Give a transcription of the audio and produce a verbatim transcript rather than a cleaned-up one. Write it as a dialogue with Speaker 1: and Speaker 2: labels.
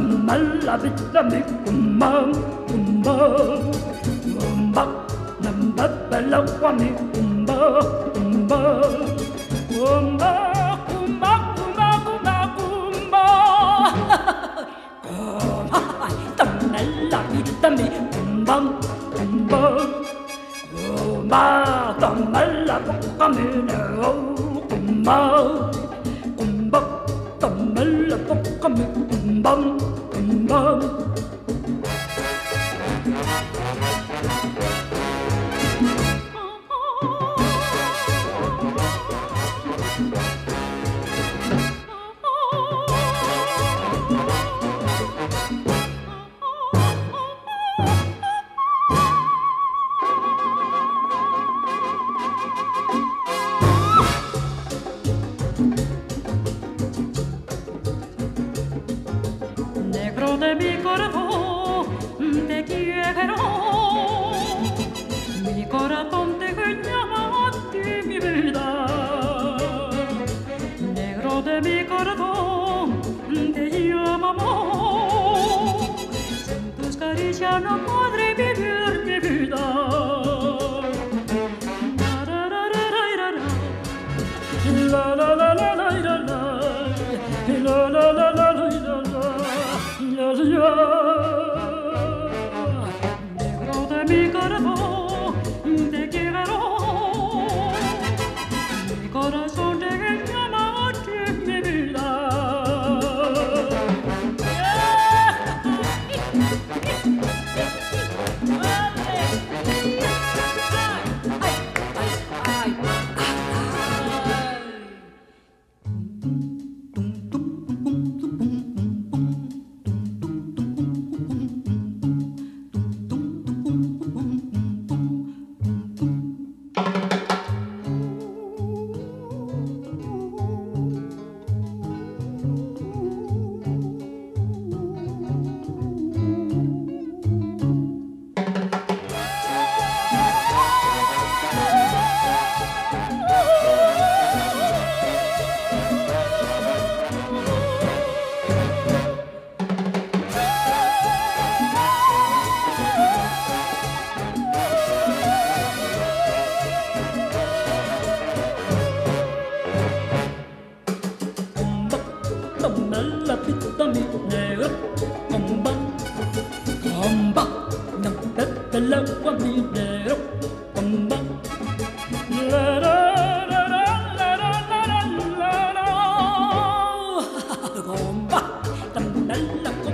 Speaker 1: mal la vita mi kumam kumba kumba namba bella kwa mi kumba kumba kumba kumba kumba kumba kumba kumba la vita mi kumba kumba kumba kumba la kwa mi kumba kumba kumba la kwa mi kumba kumba
Speaker 2: de mi corazón te quiero, mi corazón te llama a ti mi vida, negro de mi corazón te llama amor, sin tus caricias no podré vivir mi vida. La la la la la la la la la la la la negro de mi corazón te quiero, mi corazón te llama a ti mi vida. La vita mi negro, comba, comba, no pepe la agua mi negro, comba. La la la la la la la la la, comba, también la